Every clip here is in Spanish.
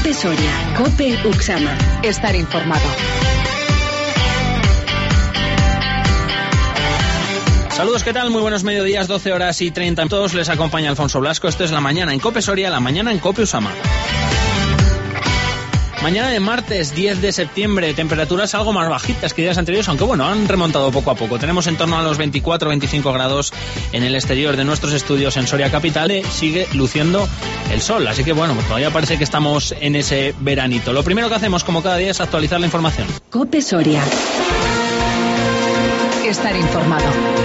COPE Soria, COPE Uxama. Estar informado. Saludos, ¿qué tal? Muy buenos mediodías, 12 horas y 30 minutos. Les acompaña Alfonso Blasco. Esto es La Mañana en COPE Soria, La Mañana en COPE Uxama. Mañana de martes 10 de septiembre, temperaturas algo más bajitas que días anteriores, aunque bueno, han remontado poco a poco. Tenemos en torno a los 24-25 grados en el exterior de nuestros estudios en Soria Capital. Sigue luciendo el sol, así que bueno, todavía parece que estamos en ese veranito. Lo primero que hacemos, como cada día, es actualizar la información. COPE Soria. Estar informado.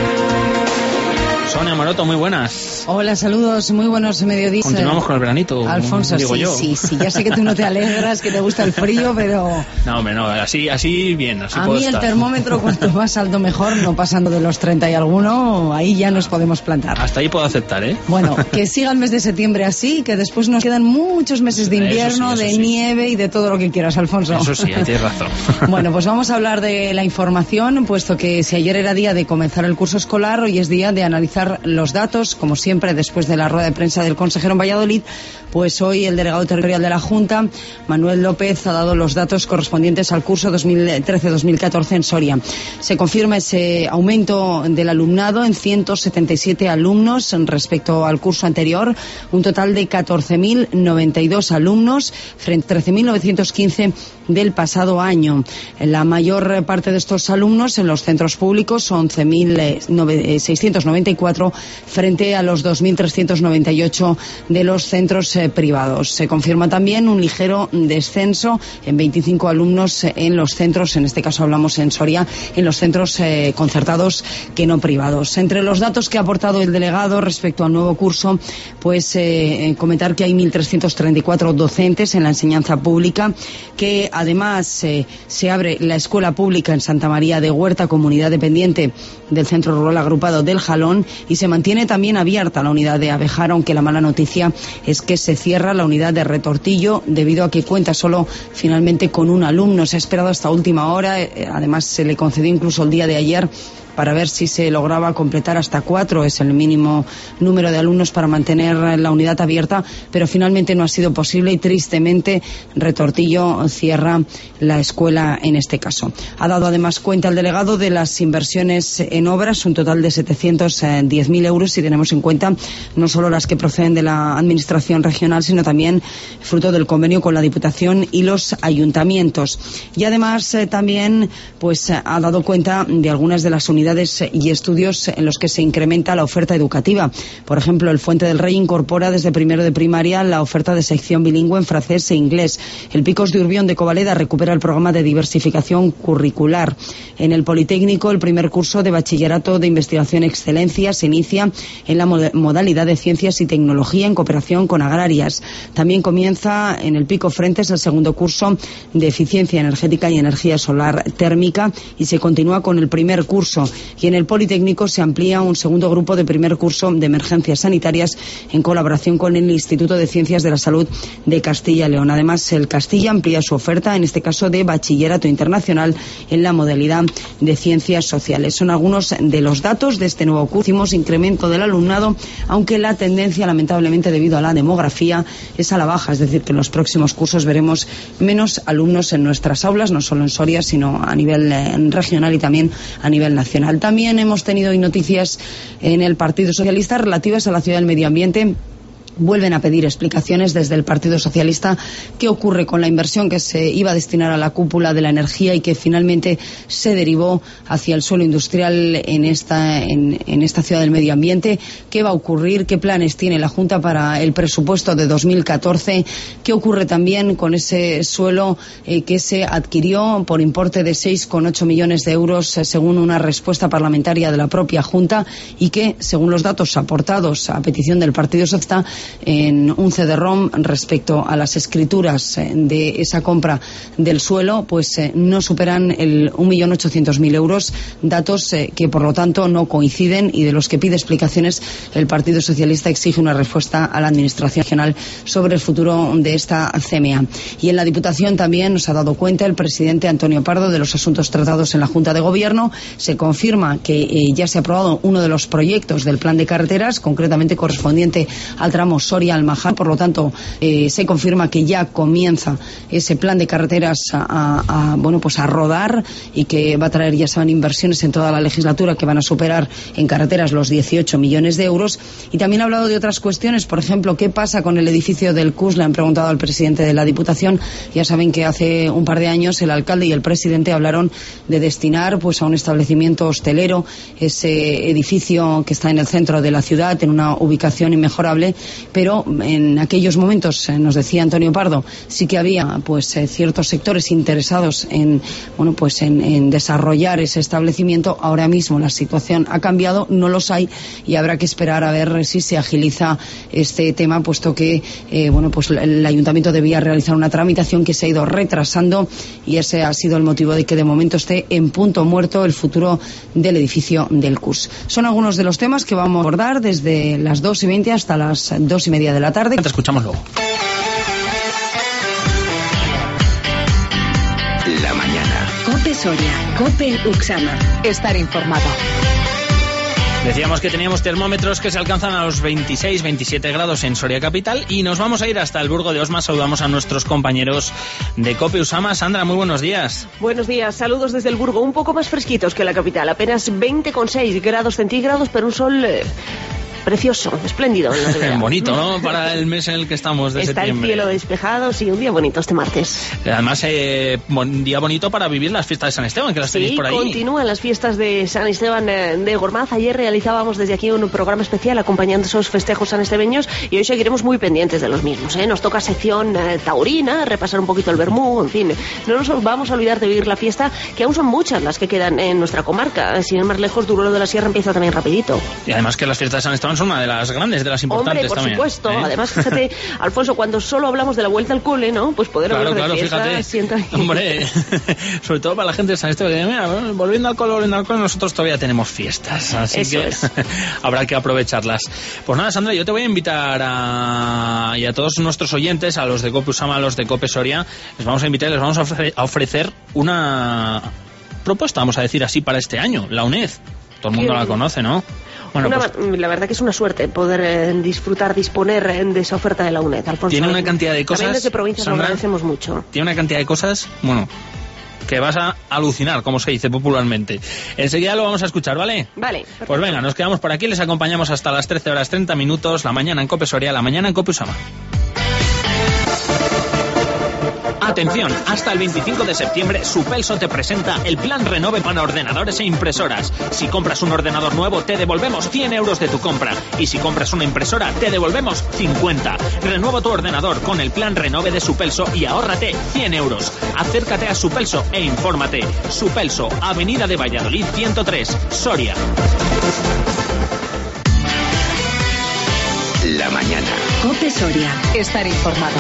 Sonia Maroto, muy buenas. Hola, saludos, muy buenos mediodías. Continuamos con el veranito, Alfonso, digo yo. Sí, ya sé que tú no te alegras, que te gusta el frío, pero... No, hombre, no, así bien, así a puedo mí estar. El termómetro, cuanto más alto mejor, no pasando de los 30 y alguno, ahí ya nos podemos plantar. Hasta ahí puedo aceptar, ¿eh? Bueno, que siga el mes de septiembre así, que después nos quedan muchos meses de invierno, eso de sí. Nieve y de todo lo que quieras, Alfonso. Eso sí, tienes razón. Bueno, pues vamos a hablar de la información, puesto que si ayer era día de comenzar el curso escolar, hoy es día de analizar los datos. Como siempre, después de la rueda de prensa del consejero en Valladolid, pues hoy el delegado territorial de la Junta, Manuel López, ha dado los datos correspondientes al curso 2013-2014 en Soria. Se confirma ese aumento del alumnado en 177 alumnos respecto al curso anterior, un total de 14.092 alumnos frente a 13.915 del pasado año. La mayor parte de estos alumnos en los centros públicos, 11.694 frente a los 2.398 de los centros privados. Se confirma también un ligero descenso en 25 alumnos en los centros, en este caso hablamos en Soria, en los centros concertados que no privados. Entre los datos que ha aportado el delegado respecto al nuevo curso, pues comentar que hay 1.334 docentes en la enseñanza pública, que además se abre la escuela pública en Santa María de Huerta, comunidad dependiente del Centro Rural Agrupado del Jalón, y se mantiene también abierta la unidad de Abejar, aunque la mala noticia es que se cierra la unidad de Retortillo debido a que cuenta solo finalmente con un alumno. Se ha esperado hasta última hora, además se le concedió incluso el día de ayer para ver si se lograba completar hasta 4, es el mínimo número de alumnos para mantener la unidad abierta, pero finalmente no ha sido posible y tristemente Retortillo cierra la escuela en este caso. Ha dado además cuenta el delegado de las inversiones en obras, un total de 710.000 euros, si tenemos en cuenta no solo las que proceden de la administración regional, sino también fruto del convenio con la Diputación y los ayuntamientos. Y además también pues ha dado cuenta de algunas de las unidades y estudios en los que se incrementa la oferta educativa. Por ejemplo, el Fuente del Rey incorpora desde primero de primaria la oferta de sección bilingüe en francés e inglés. El Picos de Urbión de Covaleda recupera el programa de diversificación curricular. En el Politécnico, el primer curso de bachillerato de investigación excelencia se inicia en la modalidad de ciencias y tecnología en cooperación con agrarias. También comienza en el Pico Frentes el segundo curso de eficiencia energética y energía solar térmica y se continúa con el primer curso. Y en el Politécnico se amplía un segundo grupo de primer curso de emergencias sanitarias en colaboración con el Instituto de Ciencias de la Salud de Castilla y León. Además, el Castilla amplía su oferta, en este caso de bachillerato internacional en la modalidad de ciencias sociales. Son algunos de los datos de este nuevo curso. Hicimos incremento del alumnado, aunque la tendencia, lamentablemente, debido a la demografía, es a la baja. Es decir, que en los próximos cursos veremos menos alumnos en nuestras aulas, no solo en Soria, sino a nivel regional y también a nivel nacional. También hemos tenido hoy noticias en el Partido Socialista relativas a la Ciudad del Medio Ambiente. Vuelven a pedir explicaciones desde el Partido Socialista qué ocurre con la inversión que se iba a destinar a la cúpula de la energía y que finalmente se derivó hacia el suelo industrial en esta Ciudad del Medio Ambiente. ¿Qué va a ocurrir? ¿Qué planes tiene la Junta para el presupuesto de 2014? ¿Qué ocurre también con ese suelo que se adquirió por importe de 6,8 millones de euros según una respuesta parlamentaria de la propia Junta y que, según los datos aportados a petición del Partido Socialista, en un CD-ROM respecto a las escrituras de esa compra del suelo, pues no superan el 1.800.000 euros, datos que por lo tanto no coinciden y de los que pide explicaciones el Partido Socialista. Exige una respuesta a la Administración Regional sobre el futuro de esta CMA. Y en la Diputación también nos ha dado cuenta el presidente Antonio Pardo de los asuntos tratados en la Junta de Gobierno. Se confirma que ya se ha aprobado uno de los proyectos del plan de carreteras, concretamente correspondiente al tramo tramo Soria-Almajar. Por lo tanto, se confirma que ya comienza ese plan de carreteras a rodar, y que va a traer, ya saben, inversiones en toda la legislatura que van a superar en carreteras los 18 millones de euros. Y también ha hablado de otras cuestiones, por ejemplo, ¿qué pasa con el edificio del CUS? Le han preguntado al presidente de la Diputación. Ya saben que hace un par de años el alcalde y el presidente hablaron de destinar pues a un establecimiento hostelero ese edificio que está en el centro de la ciudad, en una ubicación inmejorable, pero en aquellos momentos, nos decía Antonio Pardo, sí que había pues ciertos sectores interesados en desarrollar ese establecimiento. Ahora mismo la situación ha cambiado, no los hay, y habrá que esperar a ver si se agiliza este tema, puesto que el ayuntamiento debía realizar una tramitación que se ha ido retrasando, y ese ha sido el motivo de que de momento esté en punto muerto el futuro del edificio del CUS. Son algunos de los temas que vamos a abordar desde las 2:20 hasta las 2:30 de la tarde. Te escuchamos luego. La mañana. COPE Soria, COPE Uxama. Estar informado. Decíamos que teníamos termómetros que se alcanzan a los 26, 27 grados en Soria capital, y nos vamos a ir hasta el Burgo de Osma. Saludamos a nuestros compañeros de COPE Usama. Sandra, muy buenos días. Buenos días, saludos desde el Burgo, un poco más fresquitos que la capital, apenas 20,6 grados centígrados, pero un sol precioso, espléndido. Bonito, ¿no? Para el mes en el que estamos de septiembre. Está el cielo despejado, sí, un día bonito este martes. Además, un día bonito para vivir las fiestas de San Esteban, que las tenéis por ahí. Sí, continúan las fiestas de San Esteban de Gormaz. Ayer realizábamos desde aquí un programa especial acompañando esos festejos sanestebeños, y hoy seguiremos muy pendientes de los mismos, ¿eh? Nos toca sección taurina, repasar un poquito el vermú, en fin. No nos vamos a olvidar de vivir la fiesta, que aún son muchas las que quedan en nuestra comarca. Sin ir más lejos, Duruelo de la Sierra empieza también rapidito. Y además que las fiestas de San Esteban son una de las grandes, de las importantes. Hombre, por también, supuesto. Además, fíjate, Alfonso, cuando solo hablamos de la vuelta al cole, ¿no? Pues poder hablar de fiestas, fíjate. Hombre, sobre todo para la gente de San Esteban, que mira, volviendo al cole, nosotros todavía tenemos fiestas, así eso que es. habrá que aprovecharlas. Pues nada, Sandra, yo te voy a invitar y a todos nuestros oyentes, a los de COPE Usama, a los de COPE Soria, les vamos a invitar y les vamos a ofrecer una propuesta, vamos a decir así, para este año, la UNED. Todo el mundo la conoce, ¿no? Bueno, la verdad que es una suerte poder disponer de esa oferta de la UNED, Alfonso. Tiene una cantidad de cosas, también desde provincias, Sandra, lo agradecemos mucho. Tiene una cantidad de cosas, que vas a alucinar, como se dice popularmente. Enseguida lo vamos a escuchar, ¿vale? Vale. Perfecto. Pues venga, nos quedamos por aquí, les acompañamos hasta las 13:30, la mañana en COPE Soria, la mañana en COPE Usama. Atención, hasta el 25 de septiembre Supelso te presenta el plan Renove para ordenadores e impresoras. Si compras un ordenador nuevo te devolvemos 100 euros de tu compra, y si compras una impresora te devolvemos 50. Renueva tu ordenador con el plan Renove de Supelso y ahórrate 100 euros. Acércate a Supelso e infórmate. Supelso, Avenida de Valladolid 103, Soria. La mañana. COPE Soria, estar informado.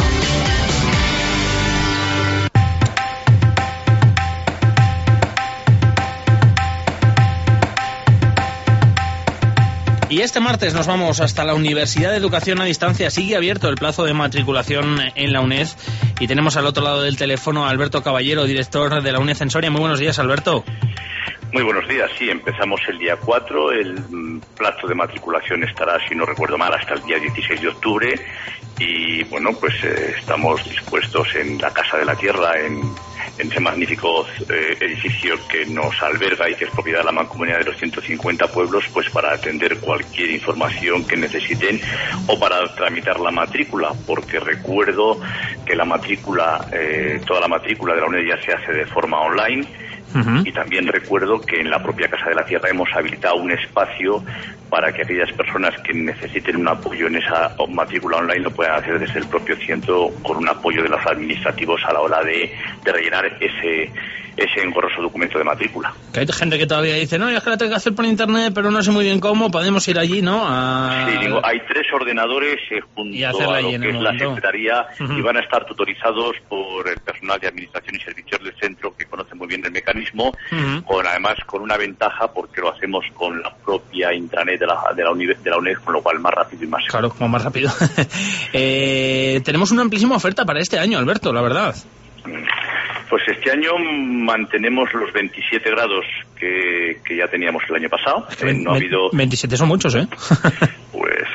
Y este martes nos vamos hasta la Universidad de Educación a Distancia. Sigue abierto el plazo de matriculación en la UNED, y tenemos al otro lado del teléfono a Alberto Caballero, director de la UNED en Soria. Muy buenos días, Alberto. Muy buenos días, sí, empezamos el día 4, el plazo de matriculación estará, si no recuerdo mal, hasta el día 16 de octubre, y bueno, pues estamos dispuestos en la Casa de la Tierra, en ese magnífico edificio que nos alberga y que es propiedad de la Mancomunidad de los 150 pueblos, pues para atender cualquier información que necesiten o para tramitar la matrícula, porque recuerdo que la matrícula, toda la matrícula de la UNED ya se hace de forma online. Y también recuerdo que en la propia Casa de la Tierra hemos habilitado un espacio para que aquellas personas que necesiten un apoyo en esa matrícula online lo puedan hacer desde el propio centro, con un apoyo de los administrativos a la hora de rellenar ese engorroso documento de matrícula. Que hay gente que todavía dice, no, es que la tengo que hacer por internet, pero no sé muy bien cómo, podemos ir allí, ¿no? Sí, digo, hay 3 ordenadores junto a lo que es la secretaría, y van a estar tutorizados por el personal de administración y servicios del centro, que conoce muy bien el mecanismo, además con una ventaja, porque lo hacemos con la propia intranet de la UNED, con lo cual más rápido y más seguro. Claro, como más rápido. Tenemos una amplísima oferta para este año, Alberto, la verdad. Pues este año mantenemos los 27 grados que ya teníamos el año pasado. Es que no ha habido... 27 son muchos, ¿eh? Pues yo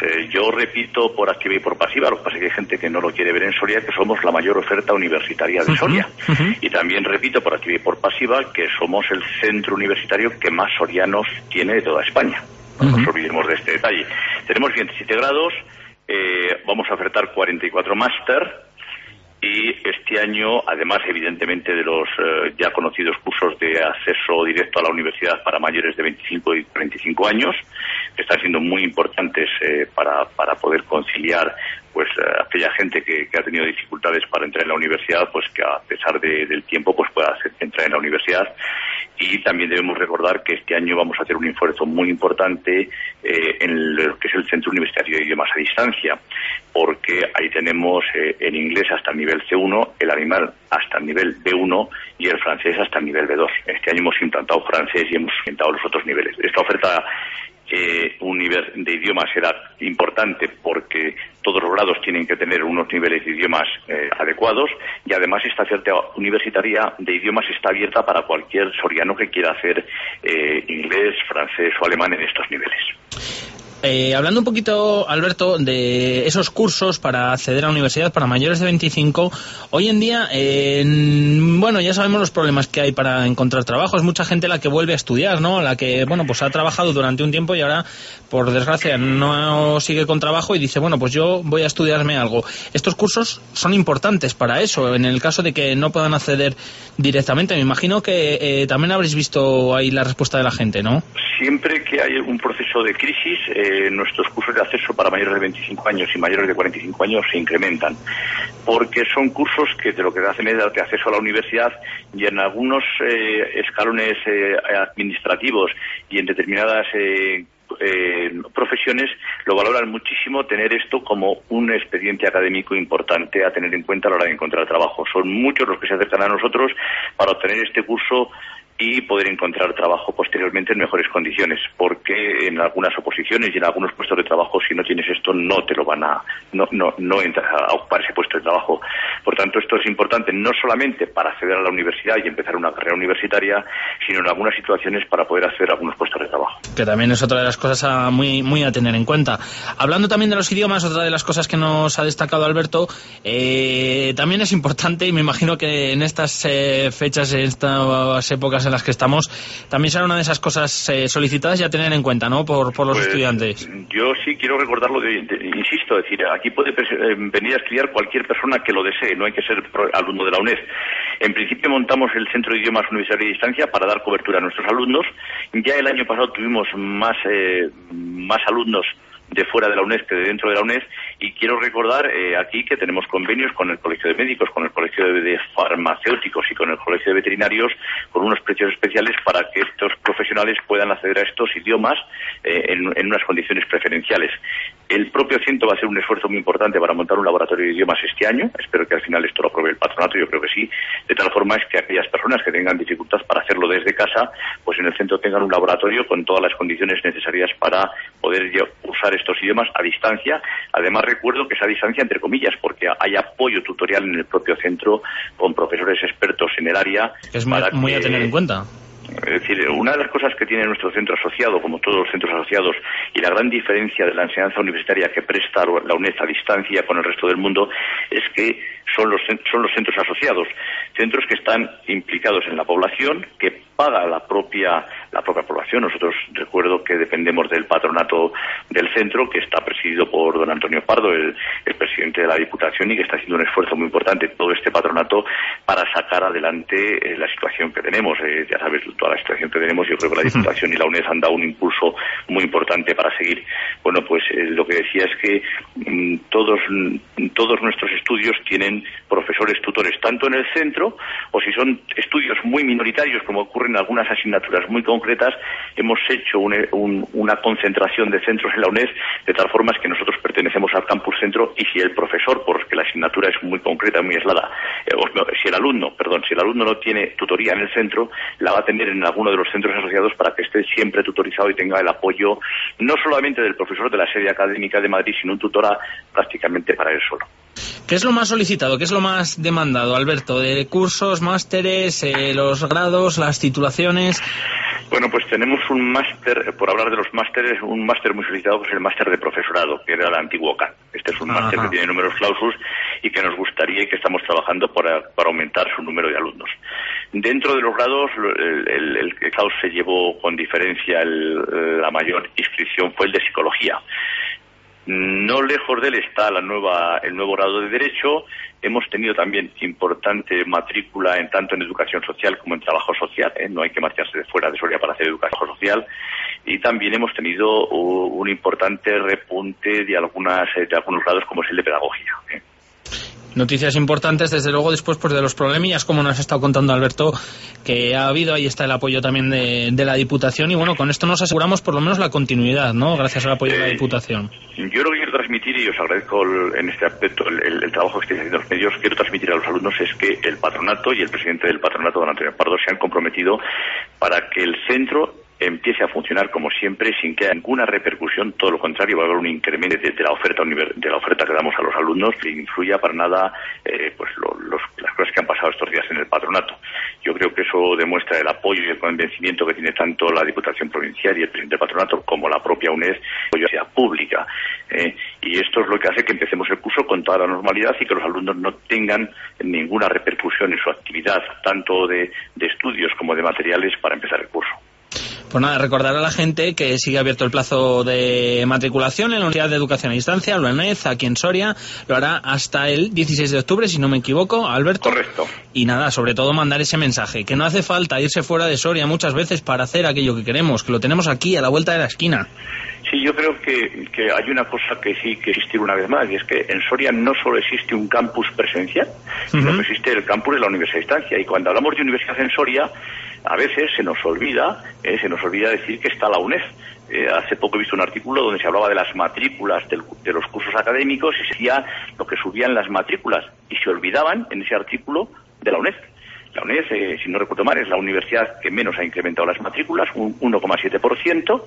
yo repito por activa y por pasiva, lo que pasa es que hay gente que no lo quiere ver en Soria, que somos la mayor oferta universitaria de Soria. Y también repito por activa y por pasiva que somos el centro universitario que más sorianos tiene de toda España. No nos olvidemos de este detalle. Tenemos 27 grados, vamos a ofertar 44 máster. Y este año, además, evidentemente, de los ya conocidos cursos de acceso directo a la universidad para mayores de 25 y 35 años, que están siendo muy importantes para poder conciliar pues aquella gente que ha tenido dificultades para entrar en la universidad, pues que a pesar del tiempo pues pueda entrar en la universidad. Y también debemos recordar que este año vamos a hacer un esfuerzo muy importante en lo que es el Centro Universitario de Idiomas a Distancia, porque ahí tenemos el inglés hasta el nivel C1, el alemán hasta el nivel B1 y el francés hasta el nivel B2. Este año hemos implantado francés y hemos implantado los otros niveles. Esta oferta de idiomas será importante porque todos los grados tienen que tener unos niveles de idiomas adecuados, y además esta oferta universitaria de idiomas está abierta para cualquier soriano que quiera hacer inglés, francés o alemán en estos niveles. Hablando un poquito, Alberto, de esos cursos para acceder a la universidad para mayores de 25, hoy en día, bueno, ya sabemos los problemas que hay para encontrar trabajo. Es mucha gente la que vuelve a estudiar, ¿no? La que, bueno, pues ha trabajado durante un tiempo y ahora, por desgracia, no sigue con trabajo y dice, bueno, pues yo voy a estudiarme algo. Estos cursos son importantes para eso, en el caso de que no puedan acceder directamente. Me imagino que también habréis visto ahí la respuesta de la gente, ¿no? Siempre que hay un proceso de crisis, nuestros cursos de acceso para mayores de 25 años y mayores de 45 años se incrementan, porque son cursos que lo que hacen es darte acceso a la universidad, y en algunos escalones administrativos y en determinadas profesiones lo valoran muchísimo, tener esto como un expediente académico importante a tener en cuenta a la hora de encontrar trabajo. Son muchos los que se acercan a nosotros para obtener este curso y poder encontrar trabajo posteriormente en mejores condiciones, porque en algunas oposiciones y en algunos puestos de trabajo, si no tienes esto, no te lo van a no entras a ocupar ese puesto de trabajo. Por tanto, esto es importante no solamente para acceder a la universidad y empezar una carrera universitaria, sino en algunas situaciones para poder acceder a algunos puestos de trabajo. Que también es otra de las cosas muy a tener en cuenta. Hablando también de los idiomas, otra de las cosas que nos ha destacado Alberto, también es importante, y me imagino que en estas fechas, en estas épocas en las que estamos, también será una de esas cosas solicitadas y a tener en cuenta, ¿no?, por los estudiantes. Yo sí quiero recordarlo, insisto, es decir, aquí puede venir a estudiar cualquier persona que lo desee, no hay que ser alumno de la UNED. En principio montamos el Centro de Idiomas Universitario de Distancia para dar cobertura a nuestros alumnos. Ya el año pasado tuvimos más alumnos de fuera de la UNED que de dentro de la UNED, y quiero recordar aquí que tenemos convenios con el Colegio de Médicos, con el Colegio de Farmacéuticos y con el Colegio de Veterinarios, con unos precios especiales para que estos profesionales puedan acceder a estos idiomas en unas condiciones preferenciales. El propio centro va a hacer un esfuerzo muy importante para montar un laboratorio de idiomas este año. Espero que al final esto lo apruebe el patronato, yo creo que sí. De tal forma es que aquellas personas que tengan dificultad para hacerlo desde casa, pues en el centro tengan un laboratorio con todas las condiciones necesarias para poder usar estos idiomas a distancia. Además, recuerdo que es a distancia entre comillas, porque hay apoyo tutorial en el propio centro con profesores expertos en el área. Es muy a tener en cuenta. Es decir, una de las cosas que tiene nuestro centro asociado, como todos los centros asociados, y la gran diferencia de la enseñanza universitaria que presta la UNED a distancia con el resto del mundo, es que son los centros asociados, centros que están implicados en la población, que paga la propia población. Nosotros recuerdo que dependemos del patronato del centro, que está presidido por don Antonio Pardo, el presidente de la Diputación, y que está haciendo un esfuerzo muy importante todo este patronato para sacar adelante la situación que tenemos. Ya sabes, toda la situación que tenemos, yo creo que la Diputación y la UNED han dado un impulso muy importante para seguir. Bueno, pues lo que decía es que todos nuestros estudios tienen profesores tutores, tanto en el centro, o si son estudios muy minoritarios, como ocurre en algunas asignaturas muy concretas, hemos hecho una concentración de centros en la UNED, de tal forma que nosotros pertenecemos al campus centro, y si el profesor, porque la asignatura es muy concreta, muy aislada, si el alumno no tiene tutoría en el centro, la va a tener en alguno de los centros asociados para que esté siempre tutorizado y tenga el apoyo no solamente del profesor de la sede académica de Madrid, sino un tutora prácticamente para él solo. ¿Qué es lo más solicitado? ¿Qué es lo más demandado, Alberto? ¿De cursos, másteres, los grados, las titulaciones? Bueno, pues tenemos un máster, por hablar de los másteres, un máster muy solicitado, que es el máster de profesorado, que era el antiguo CAN. Este es un máster que tiene números clausus y que nos gustaría y que estamos trabajando para aumentar su número de alumnos. Dentro de los grados, el que se llevó con diferencia la mayor inscripción fue el de psicología. No lejos de él está el nuevo grado de Derecho. Hemos tenido también importante matrícula tanto en educación social como en trabajo social. No hay que marcharse de fuera de Soria para hacer educación social. Y también hemos tenido un importante repunte de algunos grados, como es el de pedagogía. Noticias importantes, desde luego, después pues de los problemillas, como nos ha estado contando Alberto, que ha habido. Ahí está el apoyo también de la Diputación, y bueno, con esto nos aseguramos por lo menos la continuidad, ¿no? Gracias al apoyo de la Diputación. Yo lo que quiero transmitir, y os agradezco en este aspecto el trabajo que estáis haciendo los medios, quiero transmitir a los alumnos es que el patronato y el presidente del patronato, don Antonio Pardo, se han comprometido para que el centro empiece a funcionar como siempre, sin que haya ninguna repercusión. Todo lo contrario, va a haber un incremento de la oferta que damos a los alumnos, que influya para nada las cosas que han pasado estos días en el patronato. Yo creo que eso demuestra el apoyo y el convencimiento que tiene tanto la Diputación Provincial y el presidente del patronato como la propia UNED, ya sea pública. Y esto es lo que hace que empecemos el curso con toda la normalidad y que los alumnos no tengan ninguna repercusión en su actividad, tanto de estudios como de materiales, para empezar el curso. Pues nada, recordar a la gente que sigue abierto el plazo de matriculación en la Unidad de Educación a Distancia, la UNED, aquí en Soria. Lo hará hasta el 16 de octubre, si no me equivoco, Alberto. Correcto. Y nada, sobre todo mandar ese mensaje, que no hace falta irse fuera de Soria muchas veces para hacer aquello que queremos, que lo tenemos aquí, a la vuelta de la esquina. Sí, yo creo que hay una cosa que sí que existir una vez más, y es que en Soria no solo existe un campus presencial, sino que existe el campus de la Universidad a Distancia. Y cuando hablamos de universidad en Soria, a veces se nos olvida decir que está la UNED. Hace poco he visto un artículo donde se hablaba de las matrículas de los cursos académicos y se decía lo que subían las matrículas, y se olvidaban en ese artículo de la UNED. La UNED, si no recuerdo mal, es la universidad que menos ha incrementado las matrículas, un 1,7%,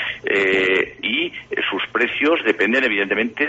y sus precios dependen evidentemente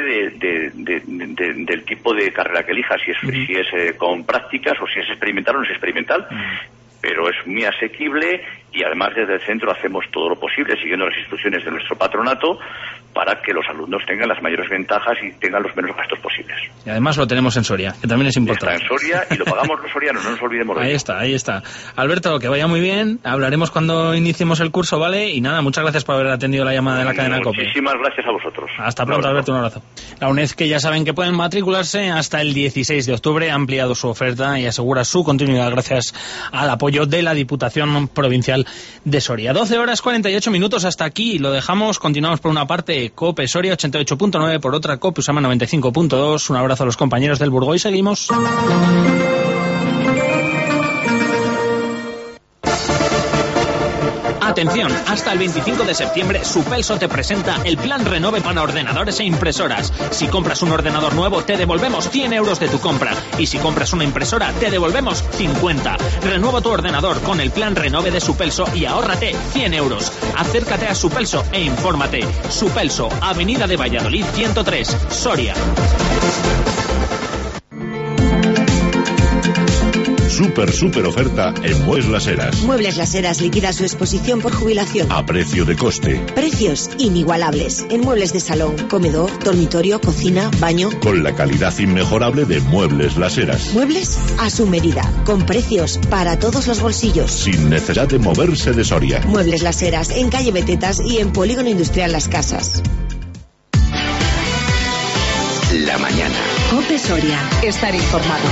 del tipo de carrera que elijas, si es con prácticas o si es experimental o no es experimental. Pero es muy asequible, y además desde el centro hacemos todo lo posible, siguiendo las instrucciones de nuestro patronato, para que los alumnos tengan las mayores ventajas y tengan los menos gastos posibles. Y además lo tenemos en Soria, que también es importante. Está en Soria y lo pagamos los sorianos, no nos olvidemos de eso. Ahí está. Alberto, que vaya muy bien, hablaremos cuando iniciemos el curso, ¿vale? Y nada, muchas gracias por haber atendido la llamada de la cadena COPE. Muchísimas gracias a vosotros. Hasta pronto, Alberto, un abrazo. La UNED, que ya saben que pueden matricularse hasta el 16 de octubre, ha ampliado su oferta y asegura su continuidad gracias al apoyo de la Diputación Provincial de Soria. 12 horas 48 minutos, hasta aquí lo dejamos. Continuamos por una parte COPE Soria 88.9, por otra COPE Usama 95.2. Un abrazo a los compañeros del Burgó y seguimos. Atención, hasta el 25 de septiembre Supelso te presenta el plan Renove para ordenadores e impresoras. Si compras un ordenador nuevo te devolvemos 100 euros de tu compra, y si compras una impresora te devolvemos 50. Renueva tu ordenador con el plan Renove de Supelso y ahórrate 100 euros. Acércate a Supelso e infórmate. Supelso, Avenida de Valladolid 103, Soria. Super oferta en Muebles Las Heras. Muebles Las Heras liquida su exposición por jubilación. A precio de coste. Precios inigualables en muebles de salón, comedor, dormitorio, cocina, baño. Con la calidad inmejorable de Muebles Las Heras. Muebles a su medida, con precios para todos los bolsillos. Sin necesidad de moverse de Soria. Muebles Las Heras en calle Betetas y en Polígono Industrial Las Casas. La mañana. COPE Soria. Estar informado.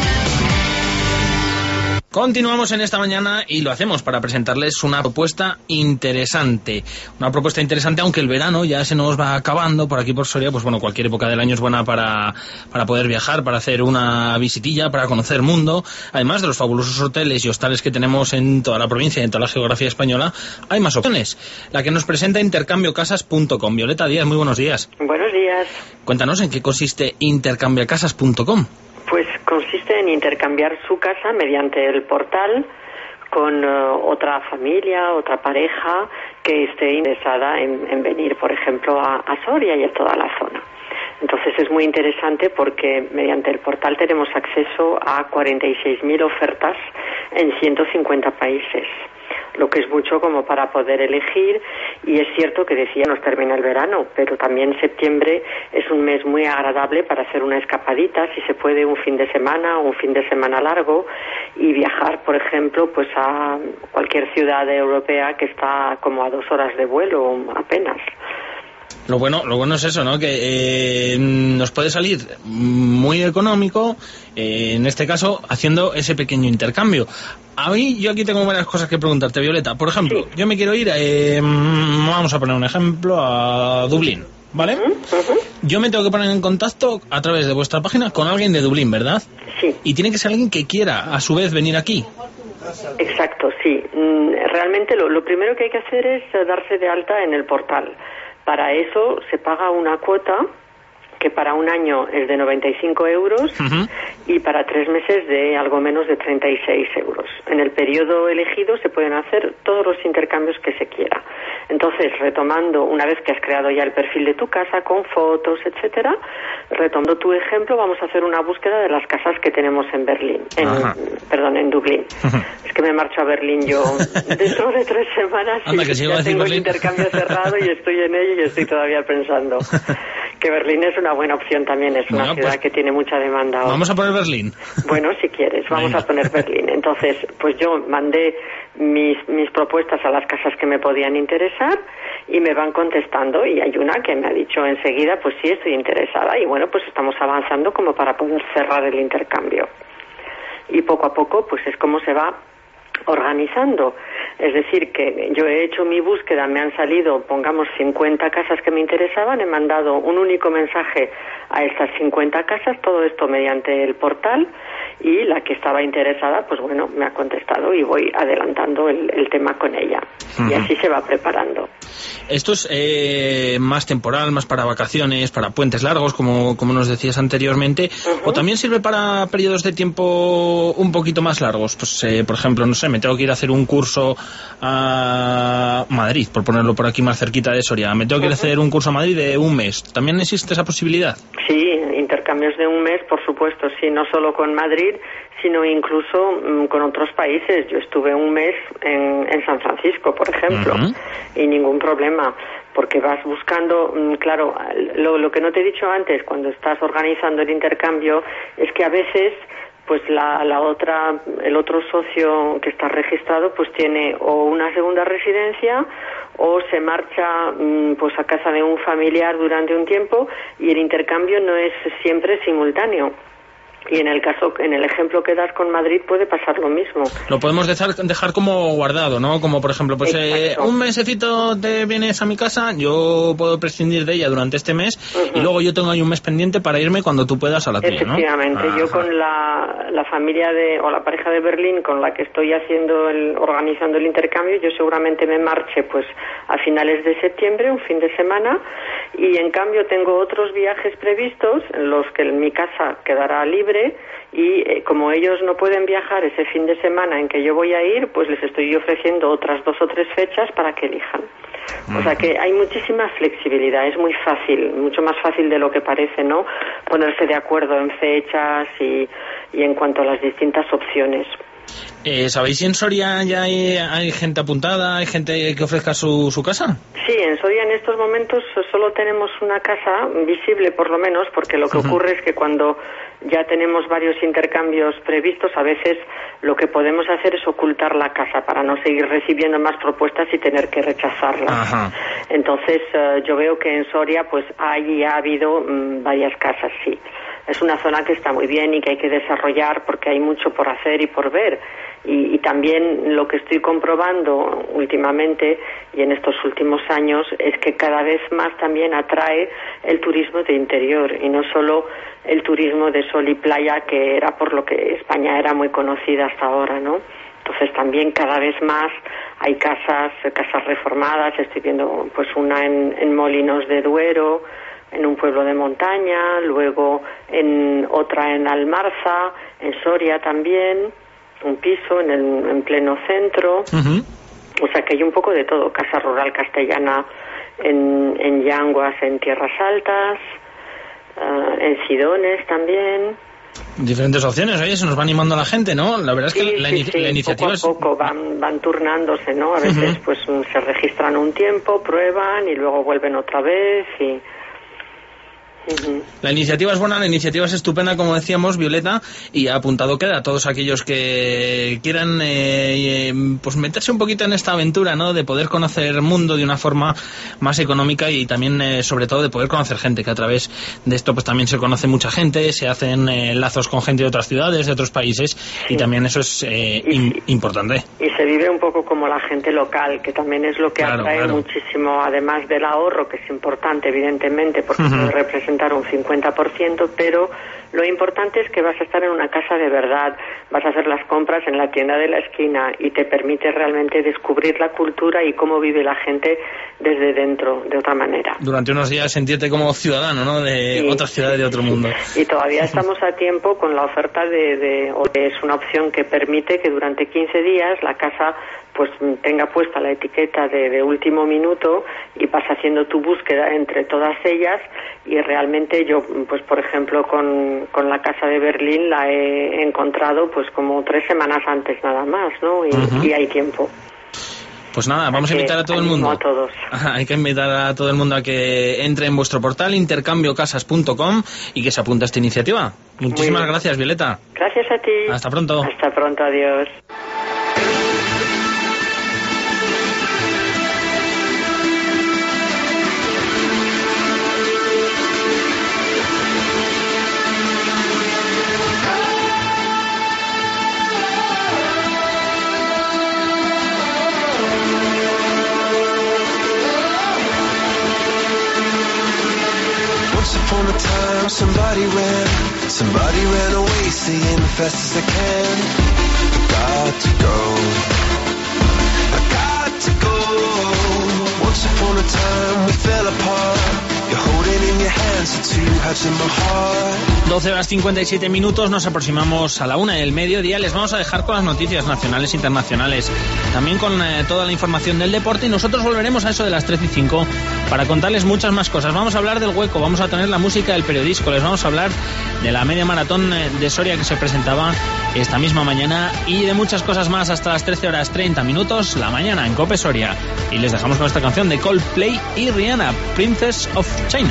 Continuamos en esta mañana y lo hacemos para presentarles una propuesta interesante. Una propuesta interesante, aunque el verano ya se nos va acabando por aquí por Soria. Pues bueno, cualquier época del año es buena para poder viajar, para hacer una visitilla, para conocer mundo. Además de los fabulosos hoteles y hostales que tenemos en toda la provincia y en toda la geografía española, hay más opciones. La que nos presenta intercambiocasas.com. Violeta Díaz, muy buenos días. Buenos días. Cuéntanos en qué consiste intercambiocasas.com. Pues consiste en intercambiar su casa mediante el portal con otra familia, otra pareja que esté interesada en venir, por ejemplo, a Soria y a toda la zona. Entonces es muy interesante porque mediante el portal tenemos acceso a 46.000 ofertas en 150 países. lo que es mucho como para poder elegir. Y es cierto que decía, nos termina el verano, pero también septiembre es un mes muy agradable para hacer una escapadita, si se puede, un fin de semana o un fin de semana largo, y viajar, por ejemplo, pues a cualquier ciudad europea que está como a 2 horas de vuelo apenas. Lo bueno es eso, ¿no? Que nos puede salir muy económico, en este caso, haciendo ese pequeño intercambio. A mí, yo aquí tengo varias cosas que preguntarte, Violeta. Por ejemplo, sí, yo me quiero ir, vamos a poner un ejemplo, a Dublín, ¿vale? Yo me tengo que poner en contacto a través de vuestra página con alguien de Dublín, ¿verdad? Sí. Y tiene que ser alguien que quiera, a su vez, venir aquí. Exacto, sí. Realmente lo primero que hay que hacer es darse de alta en el portal. Para eso se paga una cuota que para un año es de 95 euros y para 3 meses de algo menos de 36 euros. En el periodo elegido se pueden hacer todos los intercambios que se quiera. Entonces, retomando, una vez que has creado ya el perfil de tu casa con fotos, etcétera, retomando tu ejemplo, vamos a hacer una búsqueda de las casas que tenemos en Berlín, en Dublín. Es que me marcho a Berlín yo dentro de 3 semanas. Anda, que ya tengo el intercambio cerrado y estoy en ello y estoy todavía pensando que Berlín es una buena opción también, es una ciudad que tiene mucha demanda ahora. Vamos a poner Berlín. Bueno, si quieres, vamos a poner Berlín. Entonces, pues yo mandé mis propuestas a las casas que me podían interesar y me van contestando, y hay una que me ha dicho enseguida, pues sí, estoy interesada, y bueno, pues estamos avanzando como para poder cerrar el intercambio. Y poco a poco, pues es como se va organizando. Es decir, que yo he hecho mi búsqueda, me han salido, pongamos, 50 casas que me interesaban, he mandado un único mensaje a estas 50 casas, todo esto mediante el portal, y la que estaba interesada, pues bueno, me ha contestado y voy adelantando el tema con ella. Y así se va preparando. Esto es más temporal, más para vacaciones, para puentes largos, como nos decías anteriormente, o también sirve para periodos de tiempo un poquito más largos. Pues, por ejemplo, no sé, me tengo que ir a hacer un curso a Madrid, por ponerlo por aquí más cerquita de Soria. Me tengo que ir a hacer un curso a Madrid de un mes. ¿También existe esa posibilidad? Sí, intercambios de un mes, por supuesto, sí, no solo con Madrid, sino incluso con otros países. Yo estuve un mes en San Francisco, por ejemplo, y ningún problema, porque vas buscando, claro, lo que no te he dicho antes, cuando estás organizando el intercambio, es que a veces pues el otro socio que está registrado pues tiene o una segunda residencia o se marcha pues a casa de un familiar durante un tiempo, y el intercambio no es siempre simultáneo. Y en el ejemplo que das con Madrid puede pasar lo mismo. Lo podemos dejar como guardado, ¿no? Como por ejemplo, pues un mesecito te vienes a mi casa, yo puedo prescindir de ella durante este mes y luego yo tengo ahí un mes pendiente para irme cuando tú puedas a la tuya, ¿no? Efectivamente, yo con la familia o la pareja de Berlín con la que estoy organizando el intercambio, yo seguramente me marche pues a finales de septiembre, un fin de semana, y en cambio tengo otros viajes previstos en los que mi casa quedará libre, y como ellos no pueden viajar ese fin de semana en que yo voy a ir, pues les estoy ofreciendo otras 2 o 3 fechas para que elijan. O sea que hay muchísima flexibilidad, es muy fácil, mucho más fácil de lo que parece, ¿no? Ponerse de acuerdo en fechas y en cuanto a las distintas opciones. ¿Sabéis si en Soria ya hay gente apuntada, hay gente que ofrezca su casa? Sí, en Soria en estos momentos solo tenemos una casa visible, por lo menos, porque lo que ocurre es que cuando ya tenemos varios intercambios previstos, a veces lo que podemos hacer es ocultar la casa para no seguir recibiendo más propuestas y tener que rechazarlas. Entonces yo veo que en Soria pues ha habido varias casas, sí. Es una zona que está muy bien y que hay que desarrollar porque hay mucho por hacer y por ver. Y también lo que estoy comprobando últimamente y en estos últimos años es que cada vez más también atrae el turismo de interior y no solo el turismo de sol y playa, que era por lo que España era muy conocida hasta ahora, ¿no? Entonces también cada vez más hay casas reformadas. Estoy viendo pues una en Molinos de Duero, en un pueblo de montaña, luego otra en Almarza, en Soria también, un piso en pleno centro. O sea que hay un poco de todo, casa rural castellana en Llanguas, en Tierras Altas, en Sidones también. Diferentes opciones, oye, se nos va animando la gente, ¿no? La verdad es que la iniciativa poco a poco van turnándose, ¿no? A veces pues se registran un tiempo, prueban y luego vuelven otra vez y... La iniciativa es buena, la iniciativa es estupenda, como decíamos, Violeta, y apuntado queda a todos aquellos que quieran pues meterse un poquito en esta aventura, ¿no? De poder conocer el mundo de una forma más económica y también, sobre todo, de poder conocer gente, que a través de esto pues también se conoce mucha gente, se hacen lazos con gente de otras ciudades, de otros países, y también eso es importante. Y se vive un poco como la gente local, que también es lo que atrae muchísimo, además del ahorro, que es importante, evidentemente, porque puede representar un 50%, pero lo importante es que vas a estar en una casa de verdad, vas a hacer las compras en la tienda de la esquina y te permite realmente descubrir la cultura y cómo vive la gente desde dentro, de otra manera. Durante unos días sentirte como ciudadano, ¿no? De otra ciudad, de otro mundo. Y todavía estamos a tiempo con la oferta es una opción que permite que durante 15 días la casa pues tenga puesta la etiqueta de último minuto y vas haciendo tu búsqueda entre todas ellas, y realmente yo, pues por ejemplo con la casa de Berlín la he encontrado pues como 3 semanas antes nada más, ¿no? Y hay tiempo. Pues nada, vamos a invitar a todo el mundo. A todos. Hay que invitar a todo el mundo a que entre en vuestro portal intercambiocasas.com y que se apunte a esta iniciativa. Muchísimas gracias, Violeta. Gracias a ti. Hasta pronto. Hasta pronto, adiós. Upon a time, somebody ran away, saying fast as I can. I got to go. Once upon a time, we fell apart. You're holding in your hands the two hearts in my heart. 12:57, nos aproximamos a la 1 del mediodía. Les vamos a dejar con las noticias nacionales e internacionales, también con toda la información del deporte, y nosotros volveremos a eso de las 13:05 para contarles muchas más cosas. Vamos a hablar del Hueco, vamos a tener la música del periodisco, les vamos a hablar de la media maratón de Soria que se presentaba esta misma mañana y de muchas cosas más hasta las 13:30 la mañana en COPE Soria. Y les dejamos con esta canción de Coldplay y Rihanna, Princess of China.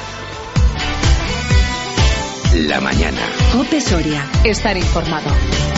La mañana. COPE Soria. Estar informado.